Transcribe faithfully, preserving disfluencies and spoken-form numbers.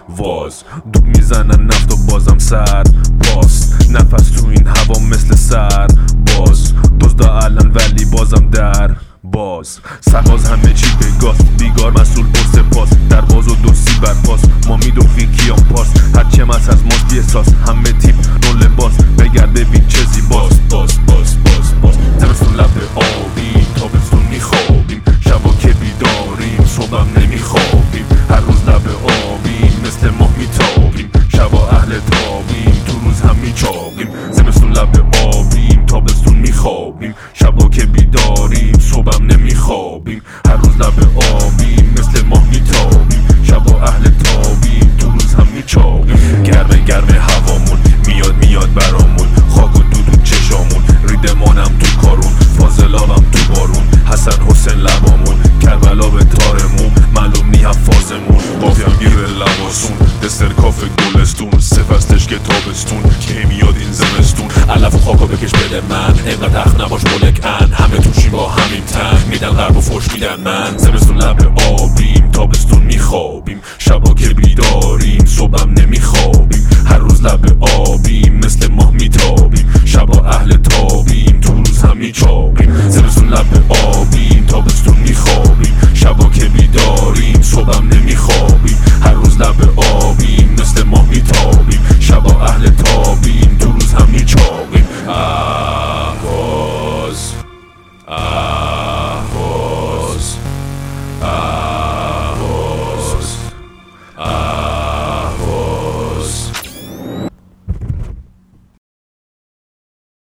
واز دوب میزنن نفت و بازم سر باز، نفس تو این هوا مثل سر باز، دزدا الان ولی بازم در باز، سرباز همه چی بگاست، بیگار مسئول پر سپاس، در باز و دوستی برپاس، ما میدوخی کیام پاس، هرچه مس از ماست بیحساس، همه تیپ نو لباس، بگرد ببین چه زیباست. باز باز باز باز زمستون لب آبیم، تابستون میخوابیم، شبا که بیداریم، صبحم نمیخوابیم، هر روز لب آبیم، مثل ماه میتابیم، شبا اهل تابیم، تو روز هم میچابیم، زمستون لب آبیم، تابستون میخوابیم، شبا که بیداریم، صبحم نمیخوابیم، هر روز لب آبیم، مثل ماه میتابیم، شبا اهل تابیم، تو روز هم میچابیم، گرمه گرمه هوامون، میاد میاد برامون، خاک و دود و چشامون، ریدمانم تو کارون، فاضلابم تو بارون، حسن حسین لبامون، کربلا به تارمون، معلوم نی حفاظمون، قافیم گیر لباسون، دستر کاف گلستون، سفستش که تابستون، که میاد این زمستون، علف و خاکا بکش بده من، اینقدر اخ نباش ملک ان، همه توشیم با همین تن، میدن غرب و فرش میدن من، زمستون لب آبیم، تابستون میخوابیم، شبا که بیداریم،